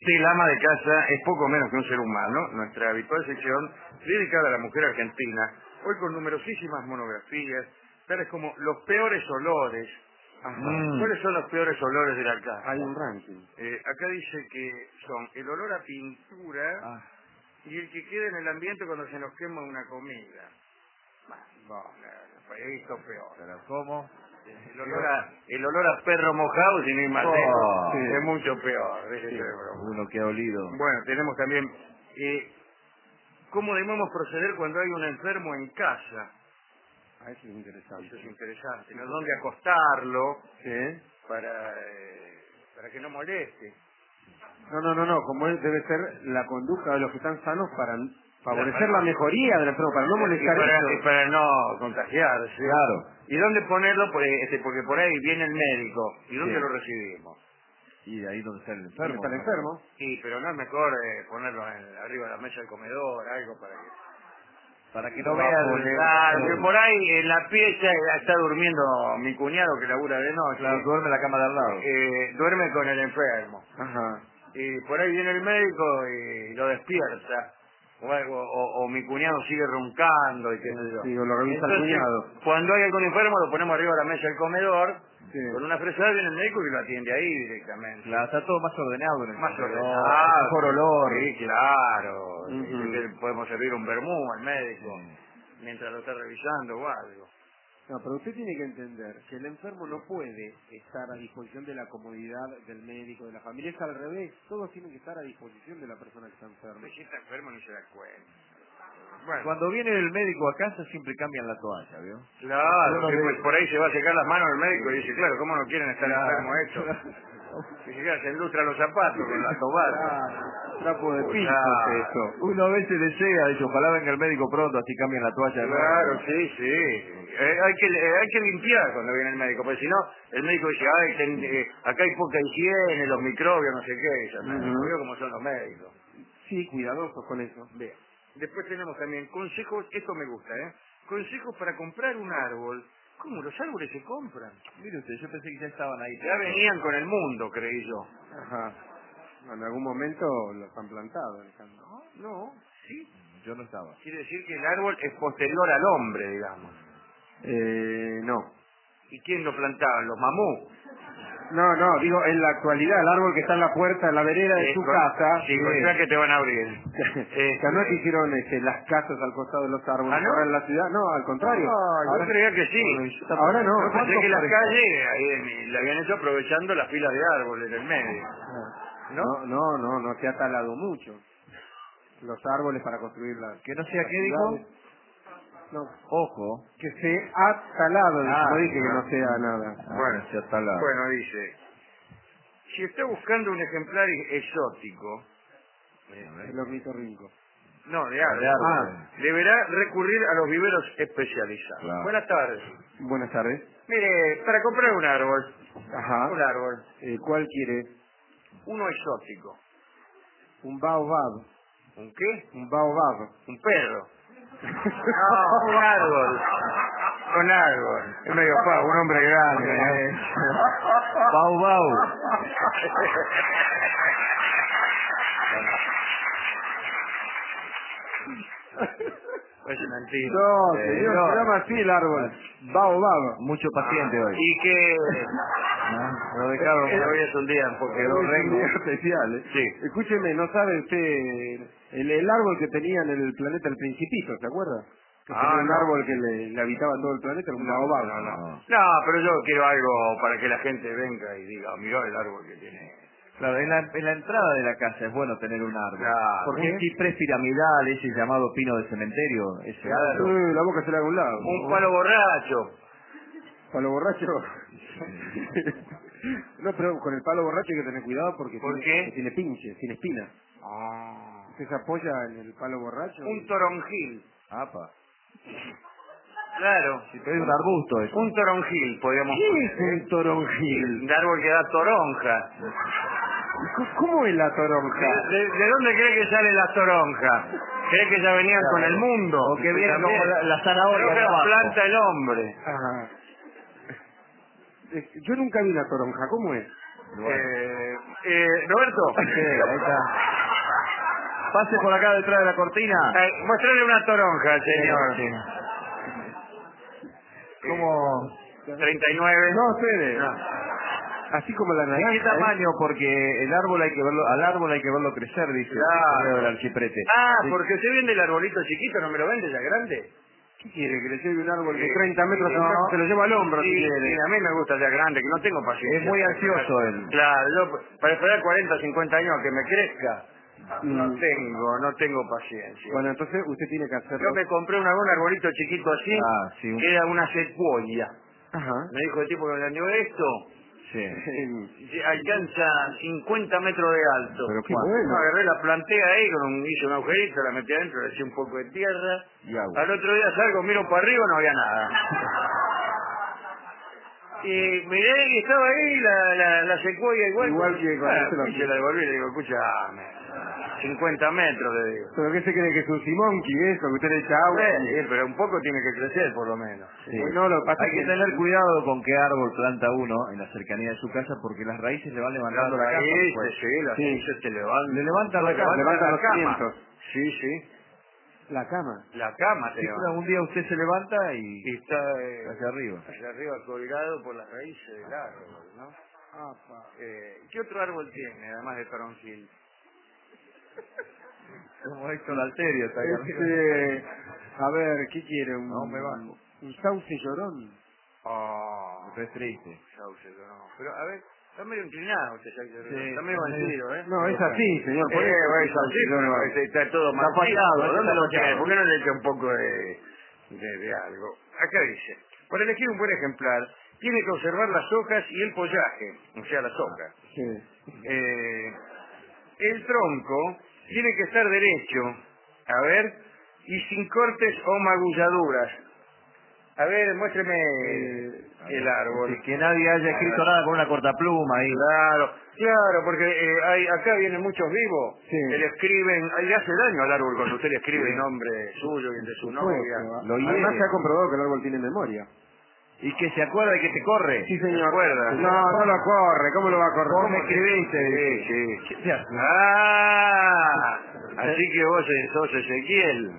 Sí, la ama de casa es poco menos que un ser humano, nuestra habitual sección dedicada a la mujer argentina, hoy con numerosísimas monografías, tales como los peores olores. ¿Cuáles son los peores olores de la casa? Hay un ranking. Acá dice que son el olor a pintura y el que queda en el ambiente cuando se nos quema una comida. He visto peor. ¿Pero cómo? El olor a perro mojado, sin ir más lejos, sí. es mucho peor. Sí. Uno que ha olido. Bueno, tenemos también cómo debemos proceder cuando hay un enfermo en casa. Eso es interesante. Eso es interesante, ¿no? ¿Dónde acostarlo ¿Sí? para que no moleste? No. Como debe ser la conducta de los que están sanos para favorecer la mejoría del enfermo, para no molestar y para no contagiarse. Claro. ¿Y dónde ponerlo? Porque por ahí viene el médico. ¿Y dónde Sí. lo recibimos? Y ahí donde está el ¿Dónde enfermo. está el enfermo? Sí, pero no es mejor ponerlo arriba de la mesa del comedor, algo Para que no no vea que por ahí en la pieza está durmiendo mi cuñado que labura de noche. Claro, duerme en la cama de al lado. Duerme con el enfermo. Ajá. Y por ahí viene el médico y lo despierta. O algo, o mi cuñado sigue roncando y qué sé yo. Sí, o lo revisa el Entonces, cuñado. cuando hay algún enfermo lo ponemos arriba de la mesa del comedor. Sí. Con una fresada viene el médico y lo atiende ahí directamente. Claro, está todo más ordenado en el Más comedor, ordenado. mejor olor. Sí, claro. Ujú. Le podemos servir un vermú al médico Sí. mientras lo está revisando o algo. No, pero usted tiene que entender que el enfermo no puede estar a disposición de la comodidad del médico, de la familia. Es al revés. Todos tienen que estar a disposición de la persona que está enferma. Si está enfermo ni se da cuenta. Bueno, Cuando viene el médico a casa siempre cambian la toalla, ¿vio? claro, Uno que ve- pues por ahí se va a secar las manos el médico y dice, claro, ¿cómo no quieren estar Claro. enfermos estos? Y se ilustra los zapatos con la tobata. Trapo de piso Claro. es eso. Uno a veces desea, dice, ojalá venga el médico pronto, así cambian la toalla. Claro, ¿no? sí. Hay que limpiar cuando viene el médico, porque si no, el médico dice, ay, acá hay poca higiene, los microbios, no sé qué. Ya me veo cómo son los médicos. Sí, cuidadosos con eso. Bien. Después tenemos también consejos, esto me gusta, consejos para comprar un árbol. ¿Cómo? ¿Los árboles se compran? Mire usted, yo pensé que ya estaban ahí. Ya venían con el mundo, creí yo. Ajá. En algún momento los han plantado, Alejandro. No, sí. Yo no estaba. Quiere decir que el árbol es posterior al hombre, digamos. No. ¿Y quién lo plantaban? ¿Los mamú? No, digo, en la actualidad, el árbol que está en la puerta, en la vereda de su casa... Sí, con ya que te van a abrir. Ya no hicieron las casas al costado de los árboles. ¿Ah, no? Ahora en la ciudad, no, al contrario. Yo creía que sí. Ahora no. Yo pensé que las calles la habían hecho aprovechando la fila de árboles del medio. No se ha talado mucho. Los árboles para construir las... Que no sea, las ¿qué dijo? ciudades. No, Ojo. que se ha talado, no dije que ah. no sea nada. Bueno, se ha talado. bueno, dice, si está buscando un ejemplar exótico, El ornitorrinco. no, de árbol, árbol. deberá recurrir a los viveros especializados. Claro. Buenas tardes. Buenas tardes. Mire, para comprar un árbol, Ajá. ¿Cuál quiere? uno exótico. Un baobab. ¿Un qué? Un baobab. Un perro. No, un árbol. Un árbol. Es medio pavo, un hombre grande. Bau, bau. Es mentira. No, señor, no. se llama así el árbol. Baobab. Mucho paciente hoy. Y que Lo dejaron. hoy es un día porque Es dos un rengos. día especial, ¿eh? Sí. Escúcheme, ¿no sabe usted el árbol que tenía en el planeta El Principito, se acuerda? Que tenía un no. árbol que le habitaba todo el planeta, un baobab. No, pero yo quiero algo para que la gente venga y diga, mirá el árbol que tiene. Claro, en la entrada de la casa es bueno tener un árbol. Claro. Porque es ciprés piramidal, ese llamado pino de cementerio. Ese Claro. árbol. La boca se le haga a un lado. Un palo borracho. ¿Palo borracho? No, pero con el palo borracho hay que tener cuidado porque ¿Por qué? tiene pinches, tiene espinas. ¿Usted se apoya en el palo borracho? Un toronjil. Apa. Claro. Si te doy un arbusto eso. Un toronjil, podríamos ¿Qué es poner. un toronjil? Un árbol que da toronja. ¿Cómo es la toronja? ¿De dónde cree que sale la toronja? ¿Cree que ya venían con el mundo? O que viene También. como la zanahoria de Pero abajo. planta el hombre. Ajá. Yo nunca vi una toronja, ¿cómo es? Roberto. Sí, ahí está. Pase por acá detrás de la cortina. Mostrarle una toronja al señor. Sí. ¿Cómo? 39. No, Fede. No. Así como la ¿De naranja. qué tamaño? Porque el árbol hay que verlo, al árbol hay que verlo crecer, dice Claro. el archiprete. Ah, porque usted vende el arbolito chiquito, ¿no me lo vende ya grande? ¿Qué quiere? ¿Que le lleve un árbol de Sí. 30 metros? No. Se lo lleva al hombro, Sí, si sí, quiere. a mí me gusta ya grande, que no tengo paciencia. Es muy ansioso él. Claro, yo para esperar 40, 50 años a que me crezca, no tengo paciencia. Bueno, entonces usted tiene que hacerlo. Yo me compré un arbolito chiquito así, Sí. que era una secuoya. Ajá. Me dijo el tipo que me vendió esto, Sí. alcanza 50 metros de alto. Pero Qué ¿cuánto? bueno. No, agarré, la planté ahí, hice un agujerito, la metí adentro, le eché un poco de tierra. Y agua. Al otro día salgo, miro para arriba, no había nada. Y miré y estaba ahí la secuoya igual. Igual que cuando se la se la devolví y le digo, escuchame, 50 metros, le digo. ¿Pero qué se cree que es un simonqui eso? Que usted le echa agua. Sí, pero un poco tiene que crecer por lo menos. Sí. No, lo que pasa Hay es que que tener cuidado con qué árbol planta uno en la cercanía de su casa porque las raíces le van levantando la casa. Después. Sí, las raíces te levantan. Le levantan la casa. levantan los cama. cimientos. Sí. La cama. La cama te Sí, levanta. un día usted se levanta Y y está hacia arriba. hacia arriba colgado por las raíces del árbol, ¿no? ¿Qué otro árbol tiene, además de toronjil? Como Héctor Alterio está ahí arriba. A ver, ¿qué quiere? No, me bajo. Un sauce llorón. Oh, Es triste. sauce, no. Pero, a ver, está medio inclinado este sauce, Sí, está medio vencido, ¿eh? No, es así, señor. Por eso Bueno, es sauce llorón. está todo Está marchito. fallado, ¿Dónde está lo tiene? fallado. ¿Por qué no le echa un poco de algo? Acá dice, para elegir un buen ejemplar, tiene que observar las hojas y el follaje, o sea, las hojas. Sí. El tronco tiene que estar derecho, a ver, y sin cortes o magulladuras. A ver, muéstreme el árbol. Que nadie haya escrito nada con una cortapluma ahí. Claro, porque acá vienen muchos vivos, Sí. que le escriben, le hace daño al árbol cuando usted le escribe el nombre suyo y el de su novia. Lo Además hiere. se ha comprobado que el árbol tiene memoria. Y que se acuerda de que te corre. Sí, señor. ¿Se acuerda? No lo corre. ¿Cómo lo va a correr? Vos me escribiste. Sí. ¿Qué te hace? Así que vos sos Ezequiel.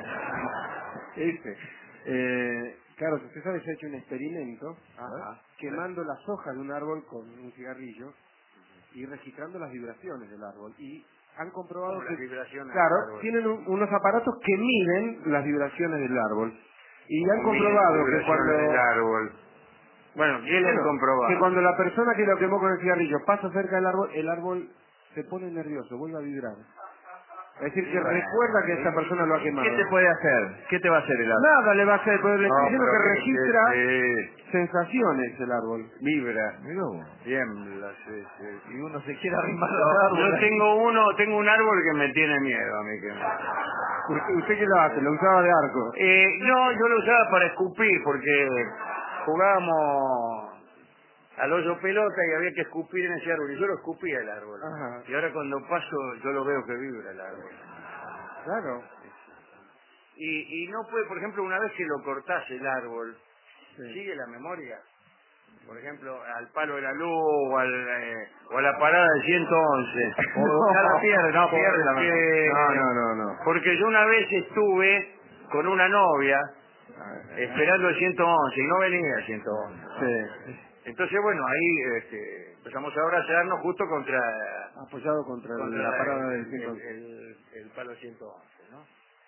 Claro, si usted sabe, se ha hecho un experimento Ajá. quemando las hojas de un árbol con un cigarrillo y registrando las vibraciones del árbol. Y han comprobado Como que, las vibraciones claro, del árbol. tienen unos aparatos que miden las vibraciones del árbol. Y han Miden comprobado que vibraciones cuando... del árbol. Bueno, ¿quién lo han comprobado? Que cuando la persona que lo quemó con el cigarrillo pasa cerca del árbol, el árbol se pone nervioso, vuelve a vibrar. Es decir, que recuerda que esa persona lo ha quemado. ¿Qué te puede hacer? ¿Qué te va a hacer el árbol? Nada le va a hacer, pero le estoy diciendo que registra Sí, sensaciones el árbol. vibra, Mirá vos. tiembla, sí. Y uno se quiere arrimar al árbol. Yo tengo un árbol que me tiene miedo a mí. ¿Usted qué lo hace? ¿Lo usaba de arco? No, yo lo usaba para escupir porque jugábamos al hoyo pelota y había que escupir en ese árbol y yo lo escupía el árbol. Ajá. Y ahora cuando paso yo lo veo que vibra el árbol. Claro. Y no puede, por ejemplo, una vez que lo cortás el árbol, Sí. sigue la memoria. Por ejemplo, al palo de la luz o a la parada del 111. O ya la pierde, no, pierde la Porque- No. Porque yo una vez estuve con una novia esperando el 111 y no venía el 111. Sí. Entonces, bueno, ahí empezamos a abrazarnos justo contra Apoyado contra la parada del 111. el palo 111, ¿no?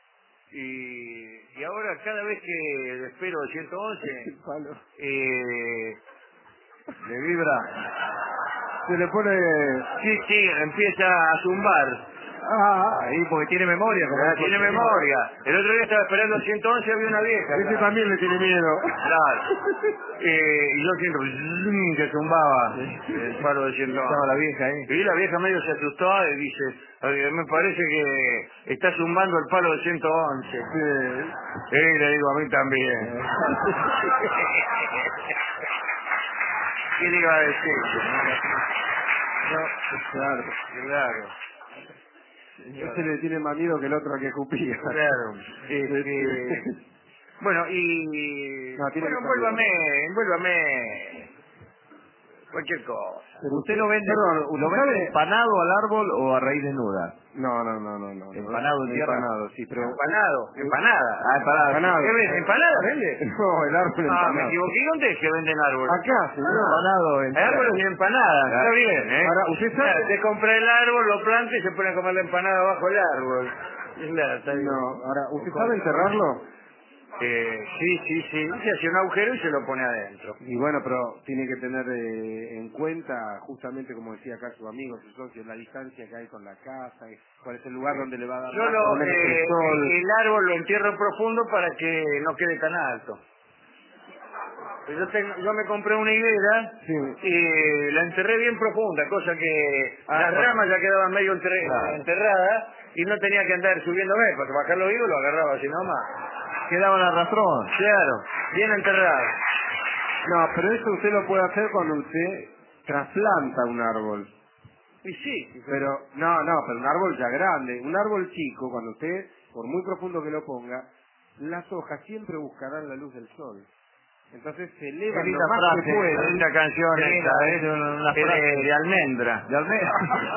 Y ahora cada vez que espero el 111, El palo. le vibra. Se le pone... Sí, empieza a zumbar. Ahí porque tiene memoria. Como Ya dijo tiene el señor. memoria. El otro día estaba esperando el 111 había una vieja. Ese acá. también le tiene miedo. Claro. Y yo siento que zumbaba el palo de 111. Estaba la vieja ahí. Y la vieja medio se asustó y dice, "Oye, me parece que está zumbando el palo de 111. Sí. Le digo, a mí también. ¿Qué le iba a decir? Claro. Ese le tiene más miedo que el otro que escupía. Claro. Bueno, y... No, tiene bueno, que salir. envuélvame cualquier cosa. Pero usted lo vende, Perdón, ¿lo vende empanado al árbol o a raíz desnuda? No. Empanado en tierra. Empanado, sí, pero... Empanada. Ah, empanado. ¿Qué vende? ¿Empanada vende? No, el árbol empanado. Me equivoqué. ¿Y dónde es que venden árboles? Acá, señor. Empanado en Hay árboles y empanadas. Claro. Está bien, ¿eh? Ahora, usted sabe... Se compra el árbol, lo planta y se pone a comer la empanada bajo el árbol. Claro, está bien. No, ahora, ¿usted sabe enterrarlo? Sí. Se hace un agujero y se lo pone adentro. Y bueno, pero tiene que tener en cuenta, justamente como decía acá su amigo, su socio, la distancia que hay con la casa, cuál es el lugar donde le va a dar Yo más o menos el sol. el árbol lo entierro profundo para que no quede tan alto. Yo me compré una higuera Sí. y la enterré bien profunda, cosa que las pues, ramas ya quedaban medio claro. enterradas y no tenía que andar subiéndome, porque bajar los higos lo agarraba así nomás. Quedaba el arrastrón. Claro, bien enterrado. No, pero eso usted lo puede hacer cuando usted trasplanta un árbol. Y sí. Pero, pero un árbol ya grande. Un árbol chico, cuando usted, por muy profundo que lo ponga, las hojas siempre buscarán la luz del sol. Entonces se elevan Qué lo linda más frase, que pueden. Linda canción Qué linda, esta, es una Es frase. de almendra. De almendra.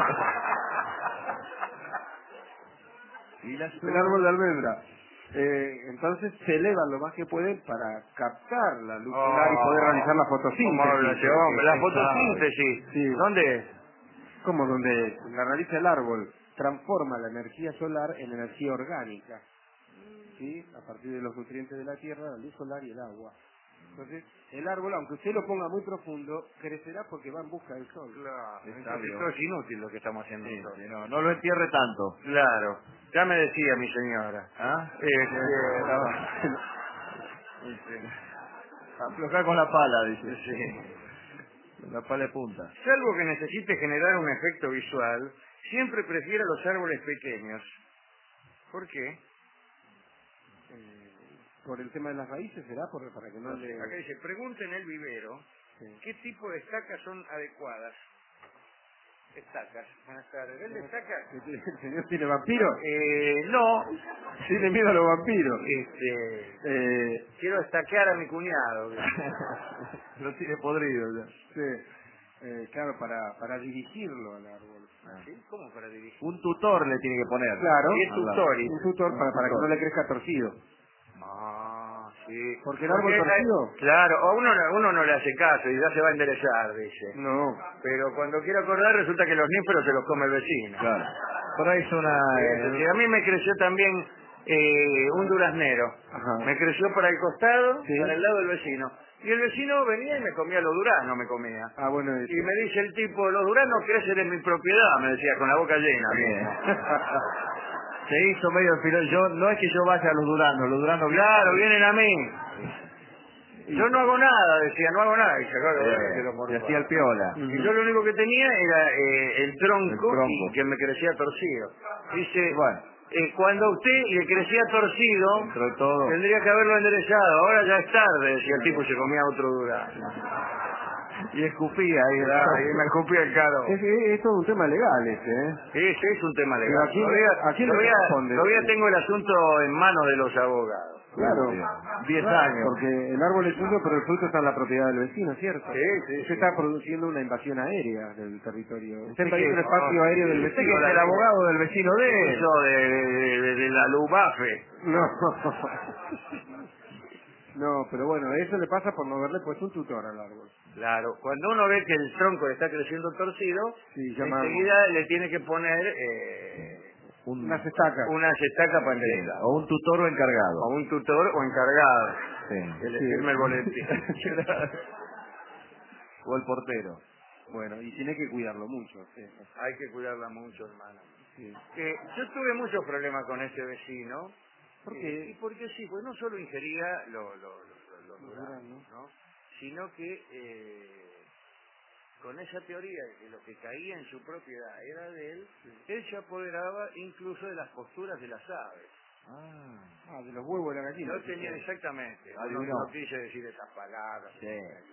Y la El árbol de almendra. Entonces se elevan lo más que pueden para captar la luz solar y poder realizar la ¿Cómo habla fotosíntesis. ese hombre? La Esa- fotosíntesis. Sí. ¿Dónde es? Como donde la realiza el árbol, transforma la energía solar en energía orgánica, ¿sí? A partir de los nutrientes de la tierra, la luz solar y el agua. Entonces, el árbol, aunque usted lo ponga muy profundo, crecerá porque va en busca del sol. Claro, Es entonces sabio. todo es inútil lo que estamos haciendo Sí, nosotros. sí, no lo entierre tanto. Claro, ya me decía mi señora. ¿Ah? Aflojar con la pala, dice. Sí. La pala de punta. Salvo que necesite generar un efecto visual, siempre prefiero los árboles pequeños. ¿Por qué? Por el tema de las raíces, ¿será? Para que no le... Acá dice, pregunten el vivero, Sí. ¿qué tipo de estacas son adecuadas? Estacas. Buenas tardes. ¿Vende estacas? ¿El señor tiene vampiro? No. Tiene miedo a los vampiros. Quiero estaquear a mi cuñado. Lo tiene podrido ya. Sí. Claro, para dirigirlo al árbol. ¿Sí? ¿Cómo para dirigir? Un tutor le tiene que poner. Claro. ¿Y es tutori? Un tutor para que no le crezca torcido. Ah, sí. Porque el árbol Porque, torcido... claro, a uno no le hace caso y ya se va a enderezar, dice. No. Pero cuando quiere acordar resulta que los nísperos se los come el vecino. Claro. Por ahí es una... Sí, a mí me creció también un duraznero. Ajá. Me creció para el costado, Sí. para el lado del vecino. Y el vecino venía y me comía los duraznos, me comía. Ah, bueno. Y me dice el tipo, los duraznos crecen en mi propiedad, me decía, con la boca llena. Bien. Se hizo medio filón. No es que yo vaya a los duranos Claro, vienen a mí. Yo no hago nada, decía, no hago nada. Y y hacía el piola. Y yo lo único que tenía era el tronco, El tronco. y que me crecía torcido. Dice, Bueno. cuando a usted le crecía torcido, Dentro de todo. tendría que haberlo enderezado. Ahora ya es tarde, decía el tipo y se comía otro durazno. Y escupía ahí. Y me escupía el caro. Es todo un tema legal ¿eh? Sí, es un tema legal. Pero ¿a quién le corresponde? Todavía tengo el asunto en manos de los abogados. Claro. 10 Claro, años. Porque el árbol es suyo, pero el fruto está en la propiedad del vecino, ¿cierto? Sí. Usted está produciendo una invasión aérea del territorio. Usted Sí, invadió el espacio aéreo del Usted que vecino. es el abogado del vecino de él. Eso de la Lubafe. No. No, pero bueno, eso le pasa por no haberle puesto un tutor al árbol. Claro, cuando uno ve que el tronco le está creciendo torcido, Sí, llama- enseguida le tiene que poner Unas estacas. unas estacas para Sí, enderezar. o un tutor o encargado. O un tutor o encargado, Sí. que le Sí. firme el boletín. O el portero. Bueno, y tiene que cuidarlo mucho. Sí. Hay que cuidarla mucho, hermano. Sí. Yo tuve muchos problemas con ese vecino. ¿Por qué? Y porque sí, pues no solo ingería los duraznos, duraznos. ¿no? Sino que con esa teoría de que lo que caía en su propiedad era de él, él se apoderaba incluso de las posturas de las aves. Ah, de los huevos de la gallina. No tenía exactamente, Adivinó. no quise decir esas palabras. Sí.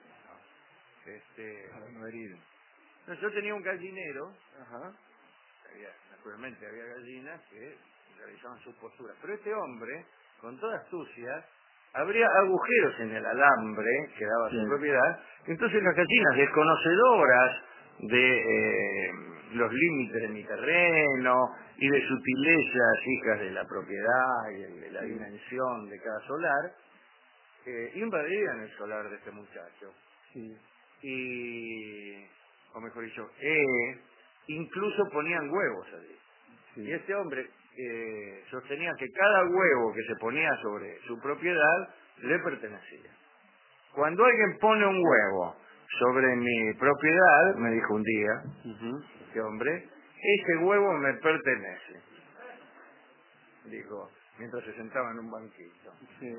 ¿No? Para no herir. No, yo tenía un gallinero, Ajá. naturalmente había gallinas que realizaban sus posturas, pero este hombre, con toda astucia, habría agujeros en el alambre que daba su propiedad. Entonces las gallinas, desconocedoras de los límites de mi terreno y de sutilezas hijas de la propiedad y de la dimensión de cada solar, invadían el solar de este muchacho. Sí. O mejor dicho, incluso ponían huevos allí. Sí. Y este hombre sostenía que cada huevo que se ponía sobre su propiedad le pertenecía. Cuando alguien pone un huevo sobre mi propiedad, me dijo un día, este hombre, ese huevo me pertenece. Dijo, mientras se sentaba en un banquito. Sí.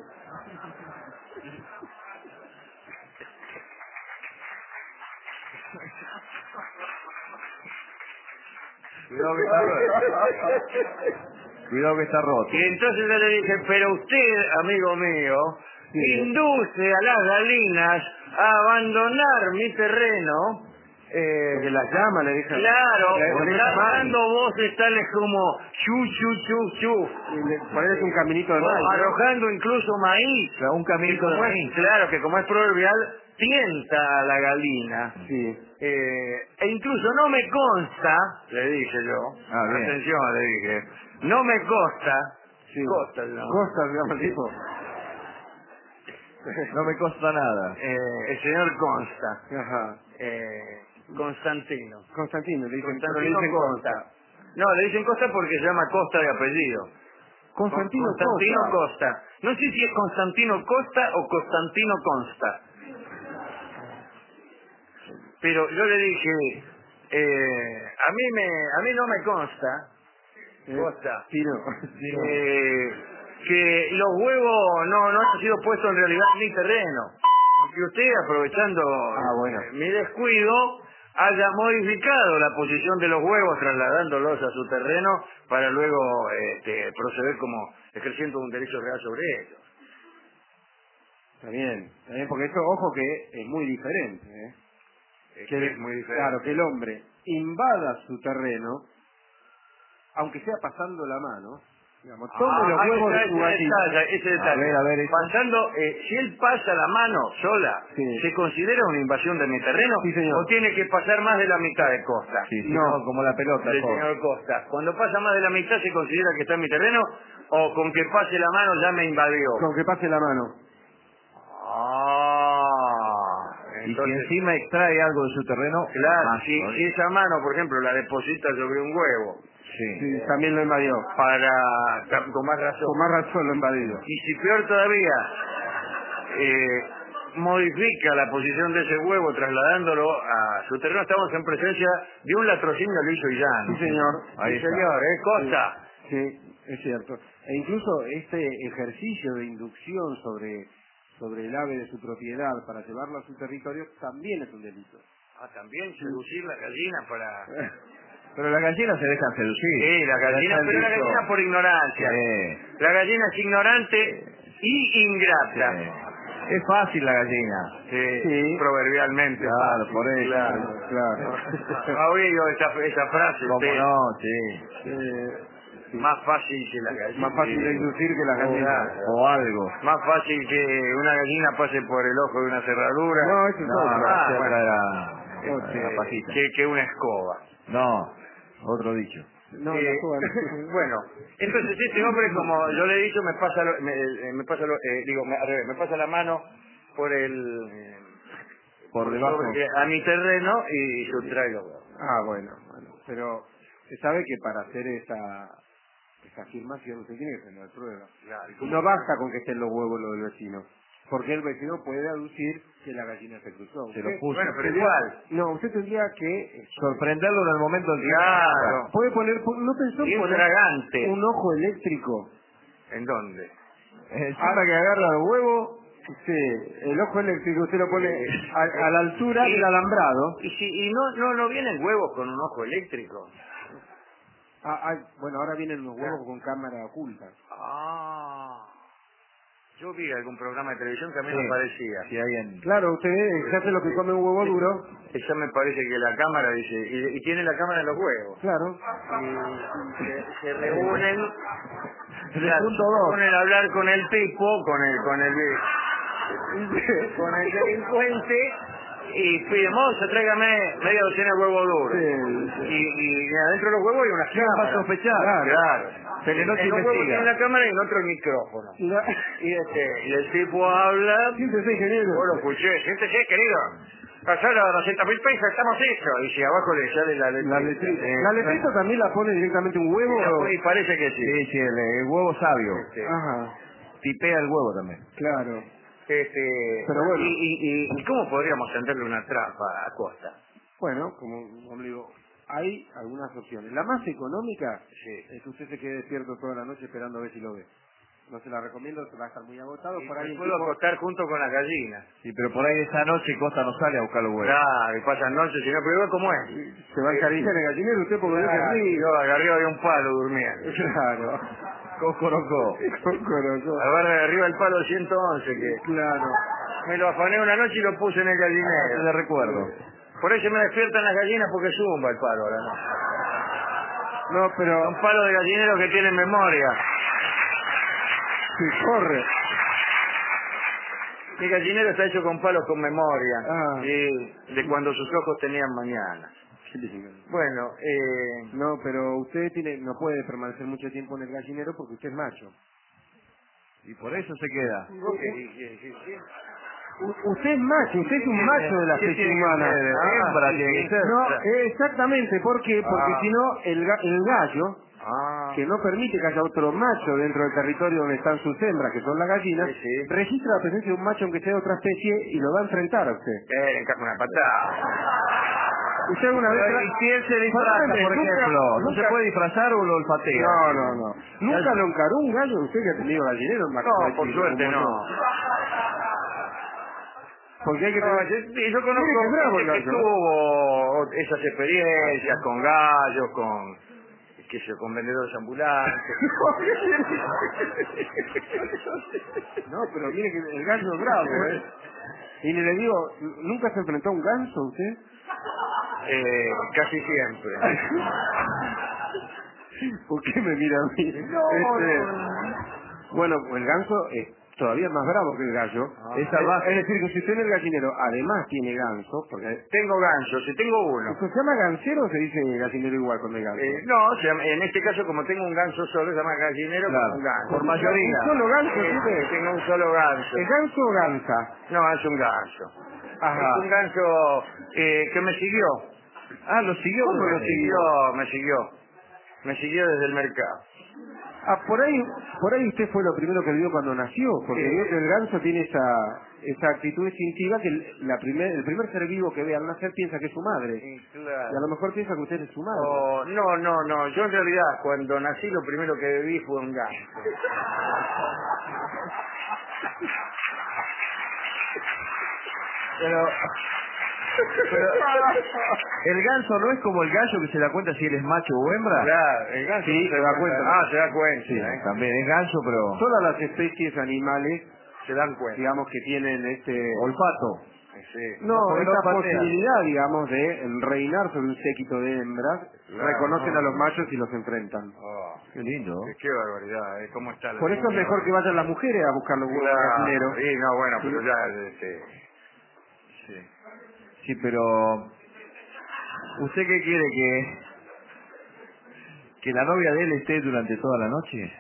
Cuidado que está roto. Cuidado que está roto. Y entonces yo le dije, pero usted, amigo mío, induce a las galinas a abandonar mi terreno. Porque las llama, le dije. Claro, Le dando voces tales como chu, chu, chu, chu. Ponerle un caminito de maíz. Arrojando incluso maíz. O sea, un caminito de maíz. Claro, que como es proverbial, tienta a la galina. Sí. E incluso no me consta, le dije yo, bien. atención, le dije, no me consta, Sí. Costa, ¿no? Costa, digamos, tipo. No me consta nada. El señor Consta, Ajá. Constantino. Constantino, le dicen, pero le Constantino dicen Costa. Costa. No, le dicen Costa porque se llama Costa de apellido. Constantino Costa. No sé si es Constantino Costa o Constantino Consta. Pero yo le dije, a mí no me consta, Costa, Tino. que los huevos no han sido puestos en realidad en mi terreno. Que usted, aprovechando mi descuido, haya modificado la posición de los huevos trasladándolos a su terreno para luego proceder como ejerciendo un derecho real sobre ellos. Está bien, porque esto, ojo que es muy diferente, ¿eh? Que es muy diferente. Claro, que el hombre invada su terreno, aunque sea pasando la mano, digamos, tome los huevos de su gallina. Ese detalle. A ver, Pasando, si él pasa la mano sola, Sí. ¿se considera una invasión de mi terreno? Sí, señor. ¿O tiene que pasar más de la mitad de Costa? Sí, No. como la pelota. Del todo. señor Costa. Cuando pasa más de la mitad, ¿se considera que está en mi terreno? ¿O con que pase la mano ya me invadió? Con que pase la mano. Y si encima extrae algo de su terreno, Claro, más si todavía. esa mano, por ejemplo, la deposita sobre un huevo, Sí, también lo invadió. con más razón. Con más razón lo invadido. Y si peor todavía, modifica la posición de ese huevo trasladándolo a su terreno, estamos en presencia de un latrocinio liso y llano. Sí, señor. Ahí Sí, está. señor, Costa. Sí, es cierto. E incluso este ejercicio de inducción sobre el ave de su propiedad para llevarlo a su territorio también es un delito. También seducir la gallina para... Pero las gallinas se dejan seducir. Sí, la gallina, pero la gallina por ignorancia. Sí. La gallina es ignorante y ingrata. Sí. Es fácil la gallina. Sí, proverbialmente. Claro, fácil, por eso. Claro. ¿Ha oído esa frase? ¿Cómo usted? no? Sí. Más fácil que la gallina. Más fácil de inducir que la gallina. O algo. Más fácil que una gallina pase por el ojo de una cerradura. No, eso es otro. bueno. Era pajita. Que una escoba. No, otro dicho. No, la escoba. Bueno, entonces este hombre, como yo le he dicho, me pasa la mano por el Por debajo. a mi terreno y sustrae los huevos. Bueno. Pero se sabe que para hacer esa afirmación usted tiene que tener pruebas. Claro. No basta con que estén los huevos los del vecino. Porque el vecino puede aducir que la gallina se cruzó. Se lo puso. Bueno, pero igual. No, usted tendría que Sorprenderlo en el momento en que... Claro. puede poner, no pensó en poner Infragante. un ojo eléctrico. ¿En dónde? Encima que agarra el huevo... Sí, el ojo eléctrico usted lo pone a la altura del alambrado. Y no vienen huevos con un ojo eléctrico. Bueno, ahora vienen los huevos con cámara oculta. Yo vi algún programa de televisión que a mí Sí. me parecía. Sí, hay en... Claro, usted se hace lo que come un huevo duro. Eso me parece que la cámara dice, y tiene la cámara en los huevos. Claro. Y se reúnen, El claro, punto se dos. ponen a hablar con el tipo, con el delincuente, y piden, mozo, tráigame media docena de huevos duros. Sí. Y adentro de los huevos hay una ¿Quién va a cámara. sospechar? Claro. Telenoche En los huevos investiga. tiene una cámara y en otro el micrófono. La- Y el tipo habla, Siéntese, ingeniero. vos lo escuché, siéntese, querido. Pasar a 200.000 pesos, estamos hechos. Y si abajo le sale la letrita. La letrita. ¿La letrita también la pone directamente un huevo? Y parece que sí. Sí, sí, el huevo sabio. Ajá, Tipea el huevo también. claro. Pero bueno. ¿Y cómo podríamos tenderle una trampa a Costa? Bueno, como le digo, hay algunas opciones. La más económica Sí. es que usted se quede despierto toda la noche esperando a ver si lo ve. No se la recomiendo, va a estar muy agotado. Y Por ahí me el puedo tipo- acostar junto con las gallinas. Sí, pero por ahí esa noche Costa no sale a buscar los huevos. Claro, y pasan noches, si no, pero igual cómo es. se va a acariciar el gallinero usted porque no se Claro, ríe. yo arriba había un palo durmiendo. Claro. Cocorocó. Cocorocó. Agarra arriba el palo 111 que Claro. me lo afané una noche y lo puse en el Le gallinero. recuerdo. Por eso me despiertan las gallinas porque zumba el palo ahora, ¿no? No, pero Son palos de gallinero que tienen memoria. si corre. Mi gallinero está hecho con palos con memoria. Ah. Sí, de cuando sus ojos tenían mañana. Bueno, No, pero usted no puede permanecer mucho tiempo en el gallinero porque usted es macho. Y por eso se queda. Usted es macho, usted es un macho de la ¿Qué especie tiene que humana. ser? Hembra tiene que ser. No, exactamente, ¿por qué? Porque Ah. si no, el gallo, Ah, que no permite que haya otro macho dentro del territorio donde están sus hembras, que son las gallinas, Sí, sí. registra la presencia de un macho aunque sea de otra especie y lo va a enfrentar a usted. le encaja una patada. ¿Usted alguna vez... Pero, ¿y si él se disfraza, Perdóneme, por nunca- ejemplo? ¿No nunca- se puede disfrazar o lo olfatea? No. ¿Nunca lo encaró un gallo? ¿Usted que ha tenido gallinero? No, por suerte no. Porque hay que No, tener... yo Tiene que conozco ser bravo el gente que gallo, ¿no? tuvo esas experiencias con gallos, con vendedores ambulantes. No, pero mire que el gallo es bravo, ¿eh? Y le digo, ¿nunca se enfrentó a un ganso usted? Casi siempre. ¿Por qué me mira a mí? Bueno, el ganso es todavía más bravo que el gallo. Es salvaje. Es decir, que si usted en el gallinero además tiene ganso, porque... Tengo gansos, y tengo uno. ¿Se llama gansero o se dice gallinero igual con el ganso? No, en este caso como tengo un ganso solo, se llama gallinero Claro, con un ganso. por mayoría. ¿Un solo ganso Sí, tiene? tengo un solo ganso. ¿El ganso o gansa? No, es un ganso. Ajá. Es un ganso que me siguió. Ah, lo siguió. ¿Cómo lo siguió? Me siguió desde el mercado. Ah, por ahí usted fue lo primero que vio cuando nació, porque Sí. vio que el ganso tiene esa actitud instintiva que el primer ser vivo que ve al nacer piensa que es su madre. Sí, Y claro. a lo mejor piensa que usted es su madre. Oh, no. Yo en realidad cuando nací lo primero que vi fue un ganso. Pero el ganso no es como el gallo que se da cuenta si él es macho o hembra. Claro, el ganso Sí, se da cuenta. Ah, se da cuenta. Sí, también es ganso, pero Todas las especies animales, Se dan cuenta. digamos que tienen olfato. Sí. no, porque no esta patean. posibilidad, digamos, de reinar sobre un séquito de hembras, Claro, reconocen no. a los machos y los enfrentan. Oh, Qué lindo. qué barbaridad, ¿cómo está la Por eso es mejor que vayan las mujeres a buscar los huevos Claro, gallineros. sí, no, bueno, pero Sí. ya, Sí. Sí, pero ¿usted qué quiere que la novia de él esté durante toda la noche?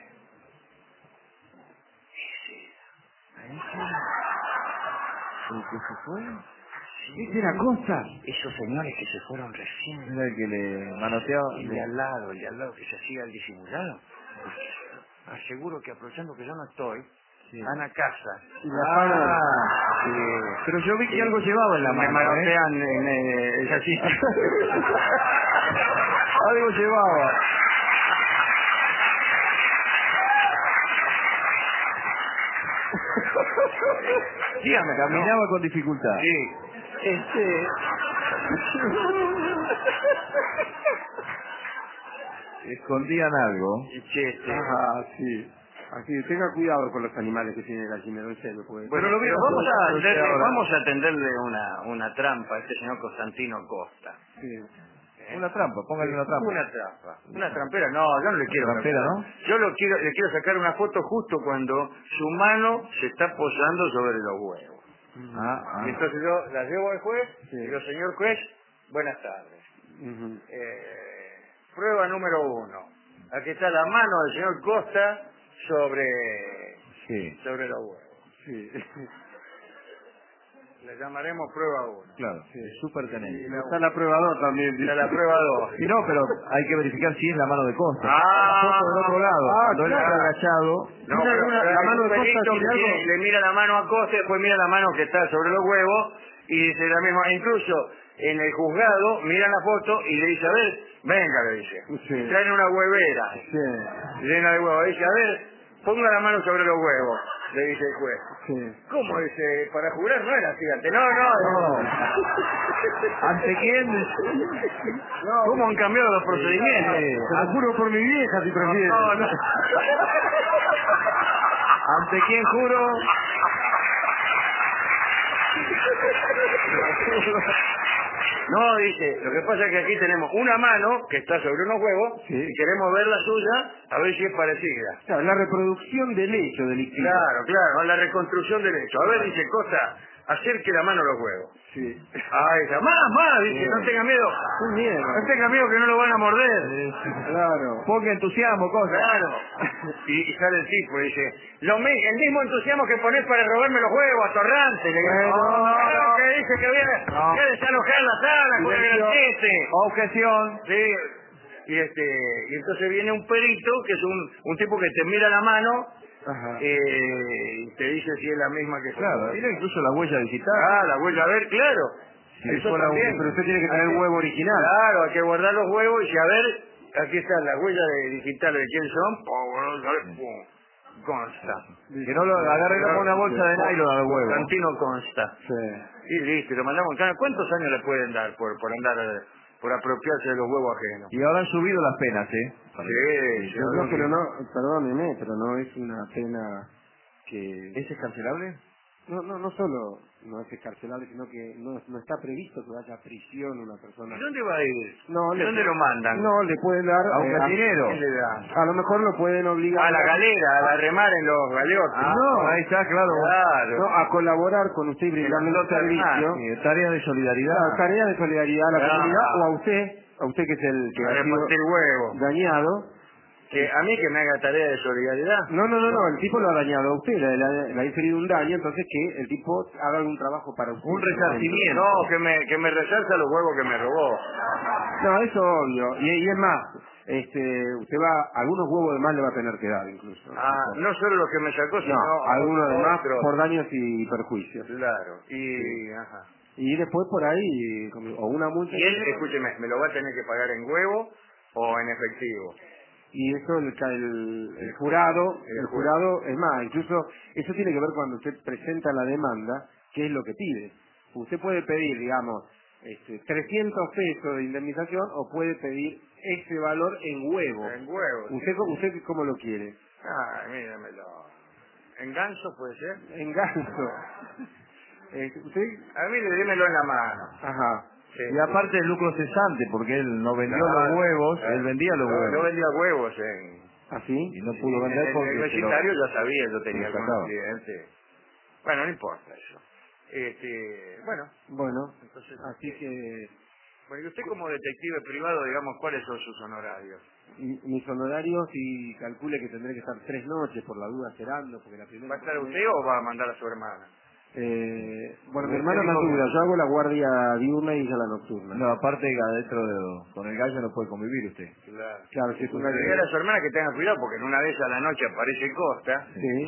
¿El que se fue? ¿Ese era Costa? Esos señores que se fueron recién, ¿Era el que le manoteaba? el de al lado que se hacía el disimulado, aseguro que aprovechando que yo no estoy, Sí. van a casa. Y la pagan. Pero yo vi que algo llevaba en la Me mano, manotean en es así. Algo llevaba. Dígame, Caminaba con dificultad. Sí. Escondían algo. Che, Ajá, sí. Así, tenga cuidado con los animales que tiene el gallinero, en serio. Pues. Bueno, Pero lo pero veo vamos a tenderle una trampa a este señor Constantino Costa. Sí. Una trampa, póngale una trampa. Una trampa. Una trampera, no, yo no le quiero Trampera, trampa. ¿no? Yo le quiero sacar una foto justo cuando su mano se está posando sobre los huevos. Y entonces yo la llevo al juez y digo, señor juez, buenas tardes. Prueba número 1. Aquí está la mano del señor Costa sobre los huevos. Sí. Le llamaremos prueba 1. Claro, súper tenente. Está la prueba 2 también. Está la prueba 2. Y no, pero hay que verificar si es la mano de Costa. Ah, La foto del otro lado. Cuando él claro. está agachado. No, Mira, pero la mano de hay un Costa pelito tiene que algo. le mira la mano a Costa y después mira la mano que está sobre los huevos y dice la misma. Incluso en el juzgado miran la foto y le dice, a ver, venga, le dice. Sí. Y traen una huevera Sí. llena de huevos. Dice, a ver, ponga la mano sobre los huevos, le dice el juez. Sí. ¿Cómo dice? Para jurar no era así antes. No. ¿Ante quién? ¿Cómo han cambiado los procedimientos? Te lo juro por mi vieja si prefieres. No. ¿Ante quién juro? No, dice, lo que pasa es que aquí tenemos una mano que está sobre unos huevos Sí. y queremos ver la suya a ver si es parecida. Claro, la reproducción del hecho delictivo. Claro, la reconstrucción del hecho. A ver, dice Costa, acerque la mano a los huevos. Sí. Ah, esa, más, dice, no tenga miedo. Qué miedo. No tenga miedo que no lo van a morder. Claro. Poca entusiasmo, Costa. Claro. Y sale el tipo y dice, el mismo entusiasmo que ponés para robarme los huevos, atorrante. Le digo, No. que dice que viene No. a desalojar la sala con el Silencio. granchete. Objeción. Sí, y entonces viene un perito, que es un tipo que te mira la mano, Ajá. y te dice si es la misma que Claro, mira incluso la huella digital. Ah, la huella, a ver, claro. Si Eso fuera también. Pero usted tiene que tener el huevo original. Claro, hay que guardar los huevos y a ver, aquí está la huella digital de quién son, pum, consta. Que no lo agarre con una bolsa de nylon al huevo. Constantino consta. Sí. Y listo, lo mandamos en cana. ¿Cuántos años le pueden dar por andar, por apropiarse de los huevos ajenos? Y ahora han subido las penas, ¿eh? Sí, No, pero no, perdóneme, pero no es una pena que... ¿Ese es cancelable? No solo no es escarcelable, sino que no está previsto que vaya a prisión una persona. ¿Y dónde va a ir? No, ¿Y dónde lo mandan? No, le pueden dar... ¿A un cantinero? ¿Quién le da? A lo mejor lo pueden obligar... A la galera, a remar en los galeotes. no, ahí está, claro. Claro. No, a colaborar con usted y brindarle un servicio. Tarea de solidaridad. Claro, tarea de solidaridad a la Claro. comunidad o a usted que es el que A ha sido repartir huevos. dañado. A mí que me haga tarea de solidaridad. No, el tipo lo ha dañado a usted, le ha inferido un daño, entonces que el tipo haga algún trabajo para usted. Un resarcimiento. No, que me resarza los huevos que me robó. No, eso obvio. Y es más, usted algunos huevos de más le va a tener que dar incluso. No solo los que me sacó, sino No, algunos de más otros. por daños y perjuicios. Claro. Ajá. Y después por ahí, o una multa. Y él, escúcheme, ¿me lo va a tener que pagar en huevo o en efectivo? Y eso el jurado, es más, incluso eso tiene que ver cuando usted presenta la demanda, qué es lo que pide. Usted puede pedir, digamos, 300 pesos de indemnización o puede pedir ese valor en huevo. En huevos. ¿Usted cómo lo quiere? Míramelo. ¿En ganso puede ser? En ganso. ¿Usted? A mí démelo en la mano. Ajá. Sí. Y aparte el lucro cesante, porque él no vendió Claro, los huevos, claro. él vendía los huevos. Yo vendía huevos en... ¿Así? Y no pudo vender En porque el se lo- vecindario ya sabía, yo tenía lo algunos sacaba. clientes. Bueno, no importa eso. Bueno, Bueno, entonces... así que Bueno, y usted como detective privado, digamos, ¿cuáles son sus honorarios? mis honorarios, y calcule que tendré que estar 3 noches por la duda esperando, porque la primera... ¿Va a estar usted o va a mandar a su hermana? Bueno, mi hermana me ayuda, yo hago la guardia diurna y ella la nocturna. No, aparte con el gallo no puede convivir usted. Claro. Claro, si es una... Dígale a su hermana que tenga cuidado porque en una de esas a la noche aparece Costa.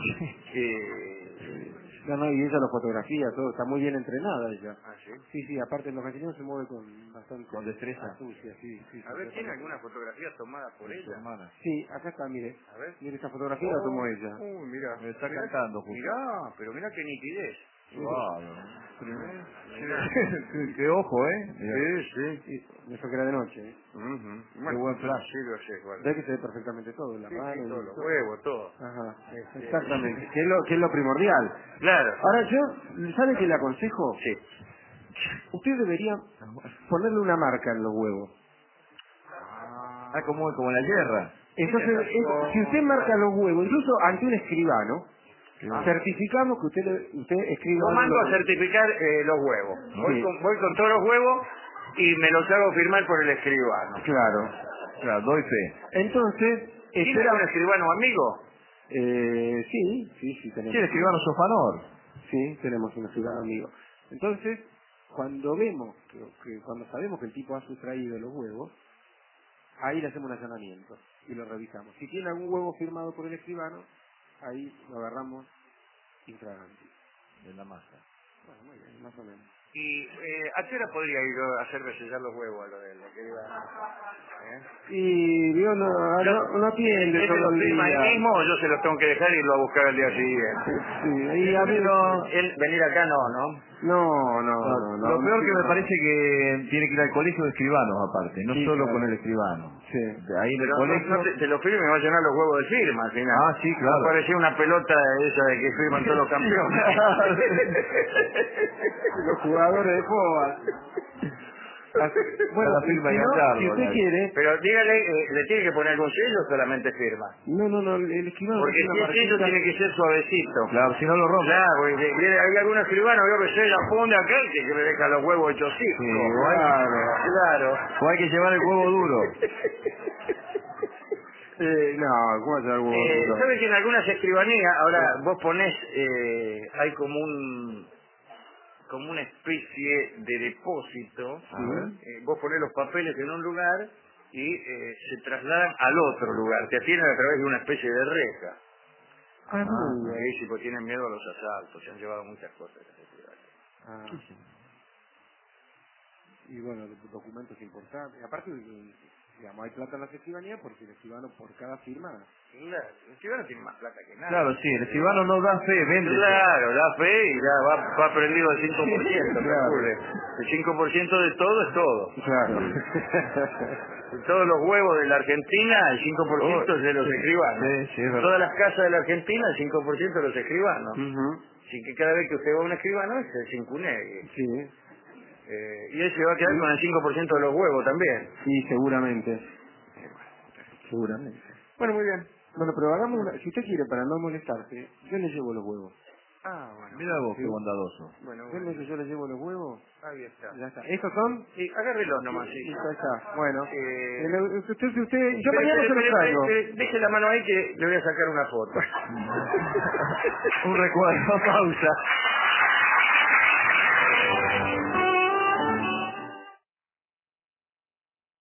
Sí. No, y ella lo fotografía, todo, está muy bien entrenada ella. ¿Sí? Sí, aparte los vecinos se mueve con bastante... Con destreza. astucia, sí. A ver, ¿tiene alguna fotografía tomada por Su ella? hermana. Sí, acá está, mire. A ver. Mire, esta fotografía la tomó ella. Mira. Me está cantando, justo. Pero mira qué nitidez. Qué ojo, Sí. Eso que era de noche. Bueno, Qué buen flash. sí lo sé, guarda. Ve que se ve perfectamente todo, la Sí, mano y todos los todo. huevos, todo. Ajá, exactamente. Que es lo primordial. Claro. Ahora yo, ¿sabe qué le aconsejo? Sí. Usted debería ponerle una marca en los huevos. Ah, como en la guerra. Entonces, si usted marca los huevos, incluso ante un escribano, certificamos que usted escribe... Yo mando a certificar los huevos. Voy con todos los huevos y me los hago firmar por el escribano. Claro, doy fe. Entonces, ¿Tiene un escribano amigo? sí, tenemos. Sí, el escribano Sofanor. Sí, tenemos un escribano amigo. Entonces, cuando vemos, cuando sabemos que el tipo ha sustraído los huevos, ahí le hacemos un allanamiento y lo revisamos. Si tiene algún huevo firmado por el escribano, ahí lo agarramos infraganti. De la masa. Bueno, muy bien, más o menos. ¿Y a qué hora podría ir a hacer resellar los huevos a lo de lo que iba? Y Dios no atiende ¿Él se todo los el firma día. ahí mismo o yo se los tengo que dejar y irlo a buscar al día siguiente? Sí, y a ver, Él venir acá no. no. Lo peor que me parece que tiene que ir al colegio de escribanos aparte, no Sí, solo claro. con el escribano. Sí. De ahí en el Pero colegio... no te lo firme y me va a llenar los huevos de firma al final. Ah, sí, claro. Va a parecer una pelota esa de que firman todos los campeones. Los jugadores de fútbol. Bueno, Cada firma si y no, algo, si usted quiere... Pero dígale, ¿le tiene que poner algún sello o solamente firma? No, el escribano Porque tiene si una el sello marquita. tiene que ser suavecito. Claro, si no lo rompe. Claro, porque hay algún escribano que se la pone acá que le deja los huevos hechos cisco. Sí, Claro. O hay que llevar el huevo duro. No, ¿cómo hace algo? ¿Sabes que en algunas escribanías, ahora vos ponés, hay como una especie de depósito, vos ponés los papeles en un lugar y se trasladan al otro lugar, te atienden a través de una especie de reja. Sí, pues tienen miedo a los asaltos, se han llevado muchas cosas. Y bueno, documentos importantes. Aparte, digamos, hay plata en las escribanías porque el escribano por cada firma... Claro, el escribano tiene más plata que nada. Claro, sí, el escribano no da fe, vende. Claro, da fe y ya va prendido el 5%, Claro. calcule. El 5% de todo es todo. Claro. De todos los huevos de la Argentina, el 5% es de los escribanos. Sí, es verdad. Todas las casas de la Argentina, el 5% de los escribanos. Así que cada vez que usted va a un escribano, se cincunegue. Sí. Y él se va a quedar con el 5% de los huevos también. Sí, seguramente. Bueno, muy bien. Bueno, pero hagamos una... Si usted quiere, para no molestarse, yo le llevo los huevos. Bueno. Mira vos, qué bondadoso. Bueno, Denme que yo le llevo los huevos. ahí está. Ya está. ¿Estos son? Sí, agárrelos nomás, sí. Ya está. Bueno. Usted, yo mañana se los traigo. Deje la mano ahí que le voy a sacar una foto. Un recuerdo. Pausa.